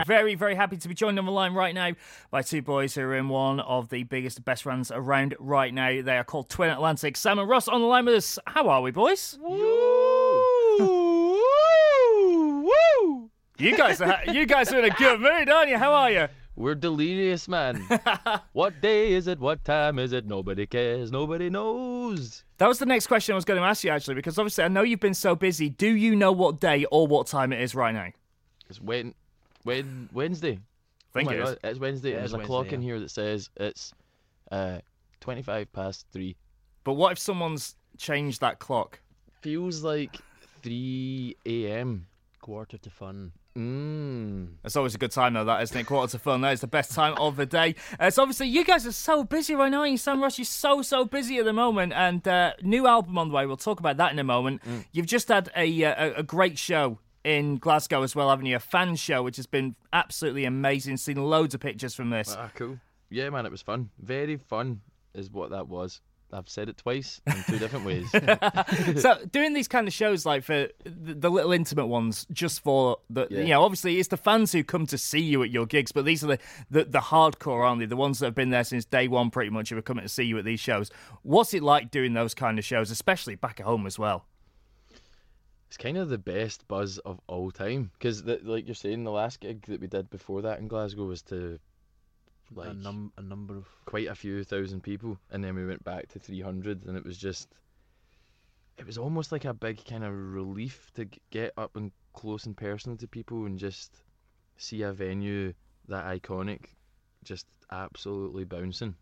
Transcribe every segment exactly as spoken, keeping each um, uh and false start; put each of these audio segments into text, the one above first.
Very, very happy to be joined on the line right now by two boys who are in one of the biggest, best runs around right now. They are called Twin Atlantic. Sam and Ross on the line with us. How are we, boys? Woo! Woo! You guys are you guys are in a good mood, aren't you? How are you? We're delirious, man. What day is it? What time is it? Nobody cares. Nobody knows. That was the next question I was going to ask you, actually, because obviously I know you've been so busy. Do you know what day or what time it is right now? It's Wed- Wed- Wednesday. I think oh it is. God, it's Wednesday. It There's is a Wednesday, clock in yeah. here that says it's uh, twenty-five past three. But what if someone's changed that clock? Feels like three a.m. Quarter to fun. Mmm. It's always a good time, though, that, isn't it? Quarter to fun. That is the best time of the day. Uh, so, obviously, you guys are so busy right now, aren't you, Sam Ross? You're so, so busy at the moment. And uh, new album on the way. We'll talk about that in a moment. Mm. You've just had a, a a great show in Glasgow as well, haven't you? A fan show, which has been absolutely amazing. Seen loads of pictures from this. Ah, cool. Yeah, man, it was fun. Very fun is what that was. I've said it twice in two different ways. So doing these kind of shows, like for the, the little intimate ones, just for the, Yeah. you know, obviously it's the fans who come to see you at your gigs, but these are the, the, the hardcore, aren't they? The ones that have been there since day one, pretty much, who are coming to see you at these shows. What's it like doing those kind of shows, especially back at home as well? It's kind of the best buzz of all time. Because, like you're saying, the last gig that we did before that in Glasgow was to like a, num- a number of quite a few thousand people, and then we went back to three hundred, and it was just, it was almost like a big kind of relief to g- get up and close and personal to people and just see a venue that iconic just absolutely bouncing.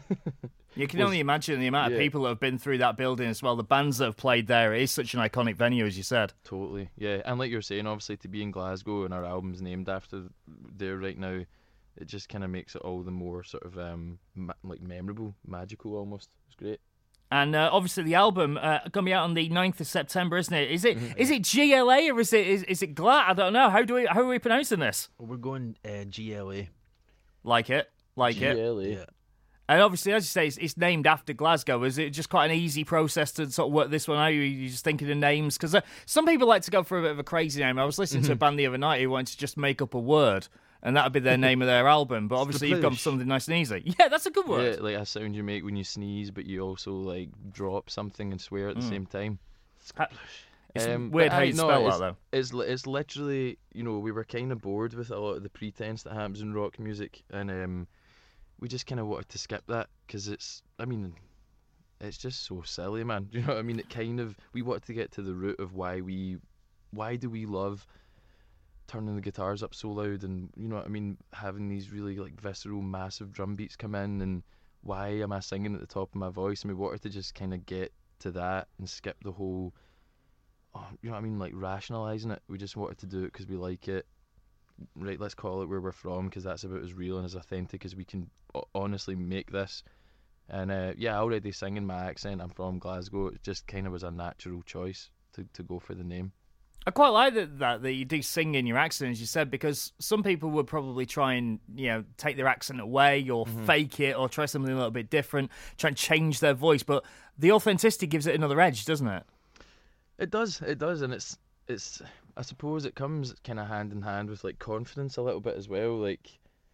You can Was- only imagine the amount of yeah. people that have been through that building as well. The bands that have played there. It is such an iconic venue, as you said. Totally, yeah. And like you're saying, obviously to be in Glasgow and our album's named after there right now, it just kind of makes it all the more sort of um ma- like memorable, magical almost. It's great. And uh, obviously the album uh, going to be out on the ninth of September, isn't it? Is it is it G L A or is it is, is it G L A? I don't know. How do we how are we pronouncing this? we're going uh, G L A. Like it, like it. G L A. Yeah. And obviously, as you say, it's, it's named after Glasgow. Is it just quite an easy process to sort of work this one out? You're just thinking of names? Because uh, some people like to go for a bit of a crazy name. I was listening to a band the other night who wanted to just make up a word, and that would be their name of their album. But obviously, you've gone for Splish. something nice and easy. Yeah, that's a good word. Yeah, like a sound you make when you sneeze, but you also like drop something and swear at the same time. Ha- It's Um, weird but how aye, you no, spell it's, that, though. It's li- it's literally, you know, we were kind of bored with a lot of the pretense that happens in rock music, and um, we just kind of wanted to skip that because it's, I mean, it's just so silly, man. Do you know what I mean? It kind of, we wanted to get to the root of why we, why do we love turning the guitars up so loud, and you know what I mean, having these really like visceral, massive drum beats come in, and why am I singing at the top of my voice? And we wanted to just kind of get to that and skip the whole. Oh, you know what I mean, like rationalising it. We just wanted to do it because we like it. Right, let's call it where we're from, because that's about as real and as authentic as we can o- honestly make this. And uh, yeah, already singing my accent, I'm from Glasgow, it just kind of was a natural choice to, to go for the name. I quite like that, that that you do sing in your accent, as you said, because some people would probably try and, you know, take their accent away or fake it or try something a little bit different, try and change their voice. But the authenticity gives it another edge, doesn't it? It does, it does, and it's it's. I suppose it comes kind of hand in hand with like confidence a little bit as well. Like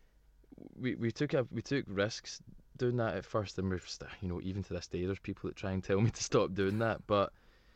we we took a, we took risks doing that at first, and we're st- you know, even to this day there's people that try and tell me to stop doing that. But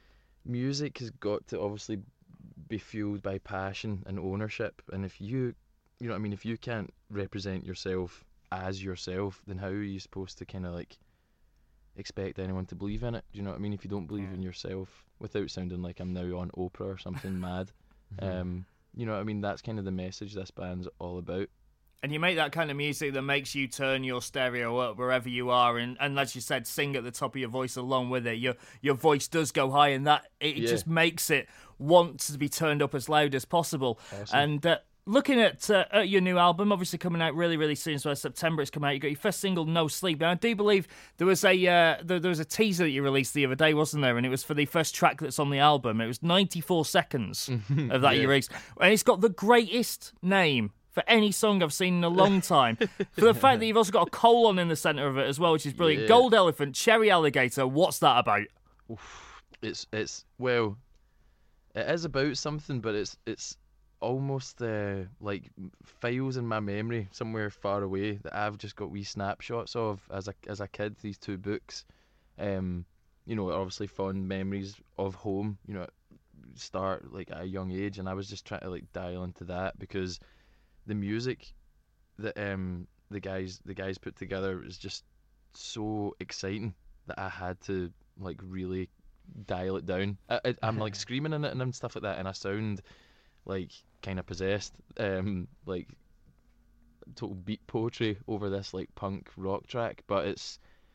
music has got to obviously be fueled by passion and ownership, and if you you know what I mean, if you can't represent yourself as yourself, then how are you supposed to kind of like expect anyone to believe in it? Do you know what I mean? If you don't believe in yourself, without sounding like I'm now on Oprah or something mad, um, you know what I mean? That's kind of the message this band's all about. And you make that kind of music that makes you turn your stereo up wherever you are, and, and as you said, sing at the top of your voice along with it. Your your voice does go high, and that it Yeah. just makes it want to be turned up as loud as possible. Awesome. And uh, looking at, uh, at your new album, obviously coming out really, really soon. So September it's coming out. You got your first single, No Sleep. And I do believe there was a uh, there, there was a teaser that you released the other day, wasn't there? And it was for the first track that's on the album. It was ninety-four seconds of that Yeah. you released, and it's got the greatest name for any song I've seen in a long time. For the fact that you've also got a colon in the centre of it as well, which is brilliant. Yeah. Gold Elephant, Cherry Alligator, what's that about? It's it's well, it is about something, but it's it's almost uh, like m- files in my memory somewhere far away that I've just got wee snapshots of as a as a kid. These two books, um, you know, obviously fond memories of home. You know, start like at a young age, and I was just trying to like dial into that because the music that um the guys the guys put together is just so exciting that I had to like really dial it down. I, I, I'm like screaming in it and stuff like that, and I sound like kind of possessed, um, like total beat poetry over this like punk rock track. But it's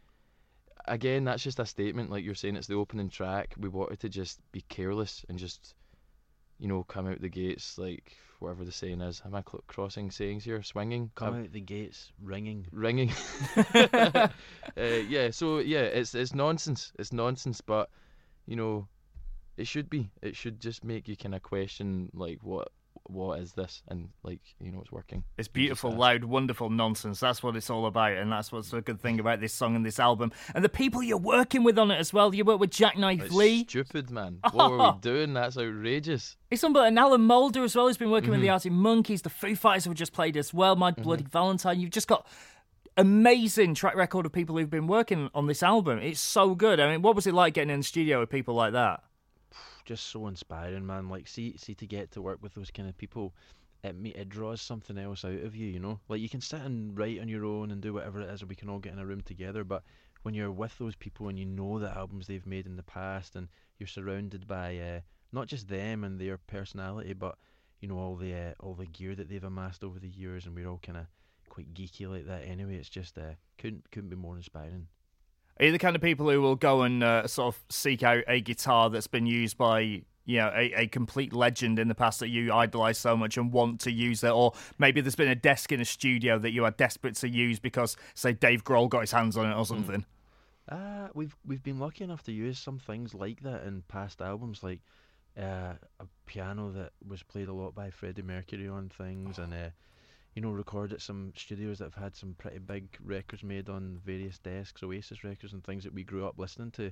again, that's just a statement. Like you're saying, it's the opening track. We wanted to just be careless and just, you know, come out the gates like whatever the saying is. Am I cl- crossing sayings here? Swinging, Come Uh, out the gates ringing. ringing. uh, yeah. So yeah, it's it's nonsense. It's nonsense, but you know, it should be. It should just make you kind of question like what what is this, and like you know, it's working. It's You just beautiful, ask. loud, wonderful nonsense. That's what it's all about, and that's what's a good thing about this song and this album. And the people you're working with on it as well. You work with Jackknife It's Lee. stupid, man. What were we doing? That's outrageous. It's unbelievable. And Alan Moulder as well, who's been working with the Mhm. Arctic Monkeys, the Foo Fighters who just played as well, My Mm-hmm. Bloody Valentine. You've just got amazing track record of people who've been working on this album. It's so good. I mean, what was it like getting in the studio with people like that? Just so inspiring, man. Like, see, see to get to work with those kind of people, it me, it draws something else out of you, you know. Like you can sit and write on your own and do whatever it is, and we can all get in a room together. But when you're with those people and you know the albums they've made in the past, and you're surrounded by uh, not just them and their personality, but you know all the uh, all the gear that they've amassed over the years, and we're all kind of quite geeky like that. Anyway, it's just uh, couldn't couldn't be more inspiring. Are you the kind of people who will go and uh, sort of seek out a guitar that's been used by, you know, a, a complete legend in the past that you idolise so much and want to use it? Or maybe there's been a desk in a studio that you are desperate to use because, say, Dave Grohl got his hands on it or something? Uh, we've we've been lucky enough to use some things like that in past albums, like uh, a piano that was played a lot by Freddie Mercury on things, and uh, you know, recorded at some studios that have had some pretty big records made on various desks, Oasis records and things that we grew up listening to,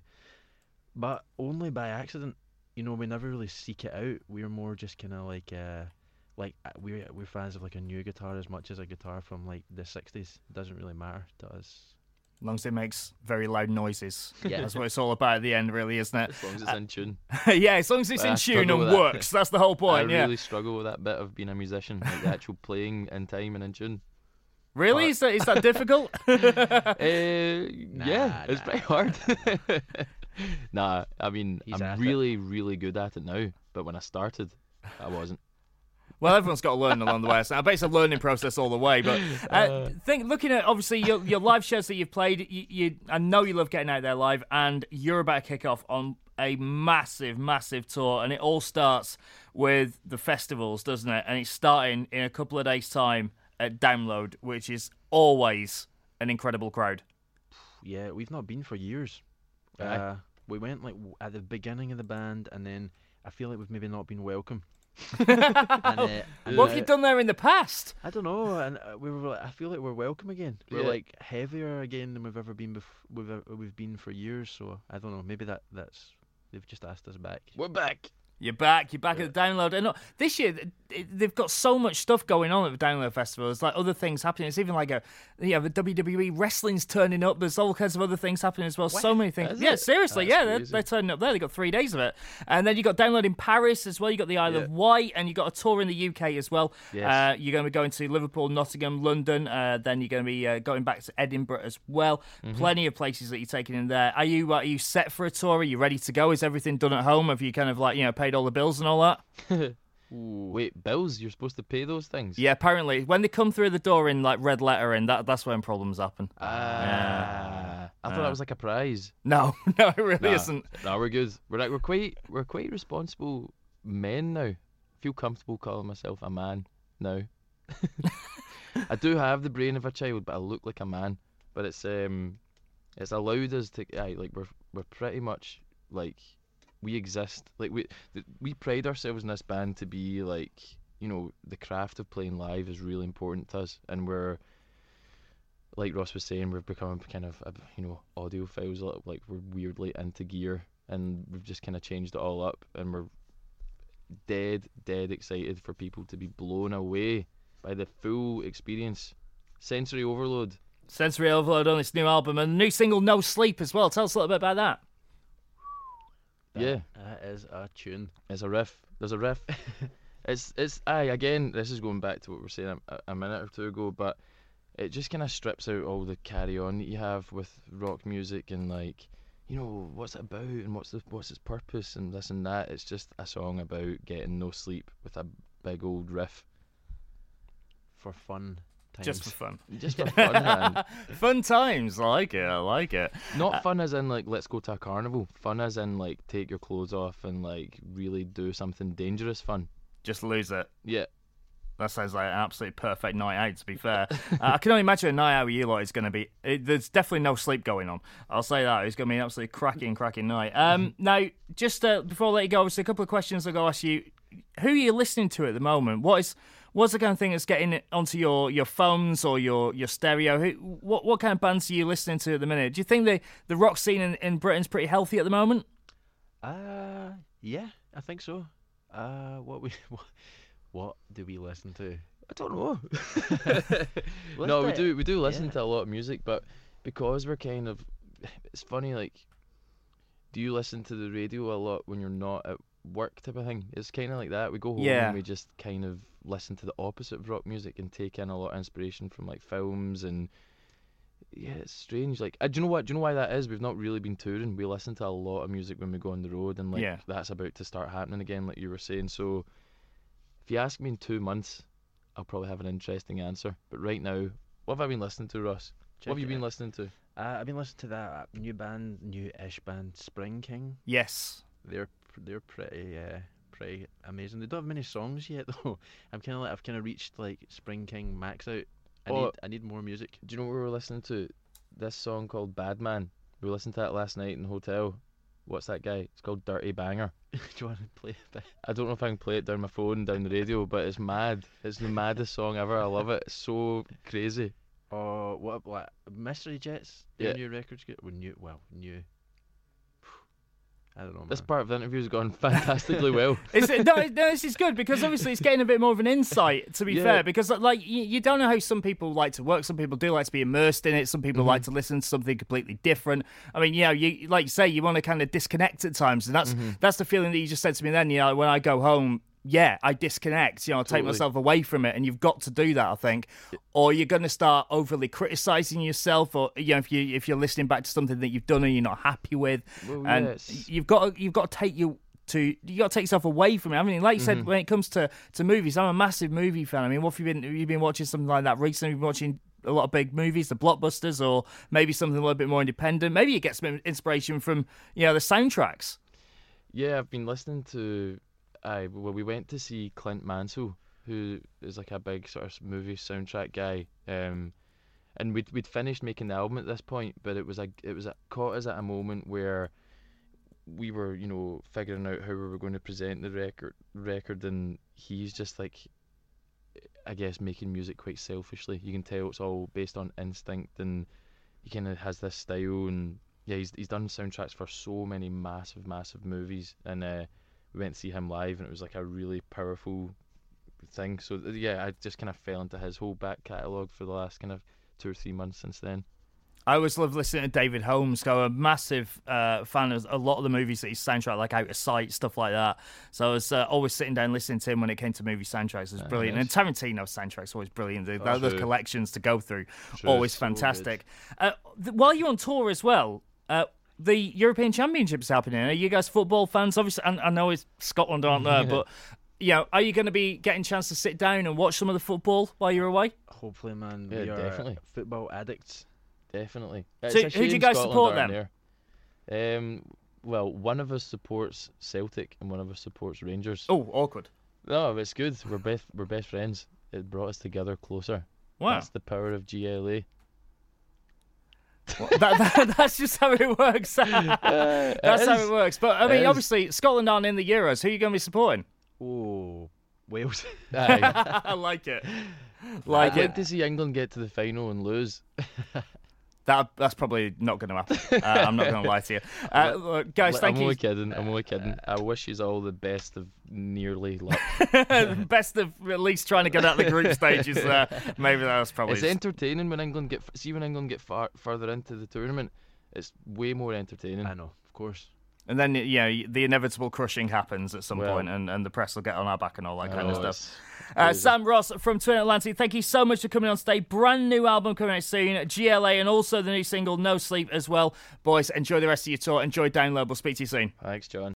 but only by accident. You know, we never really seek it out. We're more just kind of like uh, like uh, we're we're fans of like a new guitar as much as a guitar from like the sixties. It doesn't really matter to us. As long as it makes very loud noises. Yeah. That's what it's all about at the end, really, isn't it? As long as it's in tune. Yeah, as long as it's Well, in I tune struggle and with that. works. That's the whole point, I yeah. really struggle with that bit of being a musician, like the actual playing in time and in tune. Really? But- Is that, is that difficult? Uh, yeah, it's nah. pretty hard. Nah, I mean, He's I'm at it. really, really good at it now. But when I started, I wasn't. Well, everyone's got to learn along the way. So I bet it's a learning process all the way. But uh, think, looking at obviously your, your live shows that you've played, you, you I know you love getting out there live, and you're about to kick off on a massive, massive tour, and it all starts with the festivals, doesn't it? And it's starting in a couple of days' time at Download, which is always an incredible crowd. Yeah, we've not been for years. Aye. Uh, we went like w- at the beginning of the band, and then I feel like we've maybe not been welcome. and, uh, and What have you now- done there in the past? I don't know, and uh, we were. like- I feel like we're welcome again. We're Yeah. like heavier again than we've ever been. Bef- we've ever, we've been for years. So I don't know. Maybe that that's they've just asked us back. We're back. You're back. You're back at the Download. And look, this year, th- it- they've got so much stuff going on at the Download Festival. There's like other things happening. It's even like a, you know, the W W E wrestling's turning up. There's all kinds of other things happening as well. So many things. Is Yeah, it? seriously. That's yeah, they're, crazy. they're turning up there. They've got three days of it. And then you got Download in Paris as well. You got the Isle Yeah. of Wight, and you got a tour in the U K as well. Yes. Uh, you're going to be going to Liverpool, Nottingham, London. Uh, then you're going to be uh, going back to Edinburgh as well. Mm-hmm. Plenty of places that you're taking in there. Are you uh, are you set for a tour? Are you ready to go? Is everything done at home? Have you kind of like, you know, paid all the bills and all that? Wait, bills? You're supposed to pay those things? Yeah, apparently when they come through the door in like red lettering, that that's when problems happen. Ah, I thought Yeah. that was like a prize. No, no, it really Nah, isn't. No, we're good. We're like we're quite we're quite responsible men now. Feel comfortable calling myself a man now. I do have the brain of a child, but I look like a man. But it's um, it's allowed us to aye, like we're we're pretty much like we exist. Like we th- we pride ourselves in this band to be like, you know, the craft of playing live is really important to us, and we're like Ross was saying, we've become kind of, uh, you know, audiophiles. Like we're weirdly into gear, and we've just kind of changed it all up, and we're dead, dead excited for people to be blown away by the full experience. Sensory overload. Sensory overload on this new album and new single No Sleep as well. Tell us a little bit about that. That, Yeah. that is a tune. It's a riff. There's a riff. it's it's aye again. This is going back to what we were saying a, a minute or two ago, but it just kind of strips out all the carry on that you have with rock music and like, you know, what's it about and what's the what's its purpose and this and that. It's just a song about getting no sleep with a big old riff. For fun times. Just for fun. Just for fun, man. Fun times. I like it. I like it. Not fun as in like let's go to a carnival. Fun as in like take your clothes off and like really do something dangerous fun. Just lose it. Yeah. That sounds like an absolutely perfect night out, to be fair. uh, I can only imagine a night out with you lot is going to be... It, there's definitely no sleep going on. I'll say that. It's going to be an absolutely cracking, cracking night. Um, now, just uh, before I let you go, obviously a couple of questions I'll go ask you. Who are you listening to at the moment? What is... What's the kind of thing that's getting it onto your, your phones or your, your stereo? Who, what what kind of bands are you listening to at the minute? Do you think the, the rock scene in, in Britain's pretty healthy at the moment? Uh, yeah, I think so. Uh, what we what, what do we listen to? I don't know. List no, we it. do we do listen Yeah. to a lot of music, but because we're kind of... It's funny, like, do you listen to the radio a lot when you're not at work type of thing? It's kind of like that. We go home Yeah. and we just kind of listen to the opposite of rock music and take in a lot of inspiration from like films and yeah, it's strange. Like, uh, do you know what? Do you know why that is? We've not really been touring. We listen to a lot of music when we go on the road, and like Yeah. that's about to start happening again, like you were saying. So, if you ask me in two months, I'll probably have an interesting answer. But right now, what have I been listening to, Ross? Check what have you it been out. listening to? Uh, I've been listening to that new band, new-ish band, Spring King. Yes. They're they're pretty uh, pretty amazing. They don't have many songs yet though. I'm kind of like I've kind of reached like Spring King max out. I Oh. need I need more music. Do you know what we were listening to? This song called Bad Man. We listened to that last night in the hotel. What's that guy? It's called Dirty Banger. Do you want to play a bit? I don't know if I can play it down my phone, down the radio, but it's mad. It's the maddest song ever. I love it. It's so crazy. Oh, what what Mystery Jets? Their Yeah. new record's good. Well, new. Well, new. I don't know. Man. This part of the interview's gone fantastically well. It's, no, no, this is good because obviously it's getting a bit more of an insight, to be Yeah. fair, because like you, you don't know how some people like to work. Some people do like to be immersed in it. Some people Mm-hmm. like to listen to something completely different. I mean, you know, you like you say, you want to kind of disconnect at times, and that's Mm-hmm. that's the feeling that you just said to me then. You know, when I go home, yeah, I disconnect. You know, I take Totally. myself away from it, and you've got to do that, I think, or you're going to start overly criticizing yourself, or you know, if you if you're listening back to something that you've done and you're not happy with, Well, and yes. you've got to, you've got to take you. To you got to take yourself away from it. I mean, like you Mm-hmm. said, when it comes to, to movies, I'm a massive movie fan. I mean, what have you been? Have you been watching something like that recently? Have you been watching a lot of big movies, the blockbusters, or maybe something a little bit more independent? Maybe you get some inspiration from you know the soundtracks. Yeah, I've been listening to. I well, we went to see Clint Mansell, who is like a big sort of movie soundtrack guy. Um, and we'd we'd finished making the album at this point, but it was a it was a, caught us at a moment where we were, you know, figuring out how we were going to present the record record, and he's just like, I guess, making music quite selfishly. You can tell it's all based on instinct, and he kind of has this style, and yeah, he's he's done soundtracks for so many massive, massive movies, and uh, we went to see him live, and it was like a really powerful thing. So th- yeah, I just kind of fell into his whole back catalogue for the last kind of two or three months since then. I always love listening to David Holmes. I'm a massive uh, fan of a lot of the movies that he's soundtrack, like Out of Sight, stuff like that. So I was uh, always sitting down listening to him when it came to movie soundtracks. It was Ah, brilliant. nice. And Tarantino's soundtracks always brilliant. The- Oh, those true. collections to go through, True, always so fantastic. Uh, th- while you're on tour as well, uh, the European Championships happening. Are you guys football fans? Obviously, I, I know it's Scotland aren't there, but you know, are you going to be getting a chance to sit down and watch some of the football while you're away? Hopefully, man. Yeah, we are definitely. football addicts. Definitely. So It's a who do you shame guys Scotland support aren't then? there. Um, well, one of us supports Celtic and one of us supports Rangers. Oh, awkward. No, it's good. We're best we're best friends. It brought us together closer. Wow. That's the power of G L A. Well, that, that, that's just how it works. Uh, That's it how is. it works. But I It mean, is. obviously, Scotland aren't in the Euros. Who are you going to be supporting? Oh, Wales. Aye. I like it. I'd Like like it. to see England get to the final and lose. That that's probably not going to happen. Uh, I'm not going to lie to you, uh, look, guys. Thank I'm you. only kidding. I'm only kidding. I wish you all the best of nearly luck. Best of at least trying to get out the group stages. Uh, maybe that was probably. It's entertaining when England get see when England get far further into the tournament. It's way more entertaining. I know, of course. And then, you know, the inevitable crushing happens at some Well, point, and, and the press will get on our back and all that kind of Oh, stuff. it's Uh, crazy. Sam Ross from Twin Atlantic, thank you so much for coming on today. Brand new album coming out soon, G L A, and also the new single No Sleep as well. Boys, enjoy the rest of your tour. Enjoy Download. We'll speak to you soon. Thanks, John.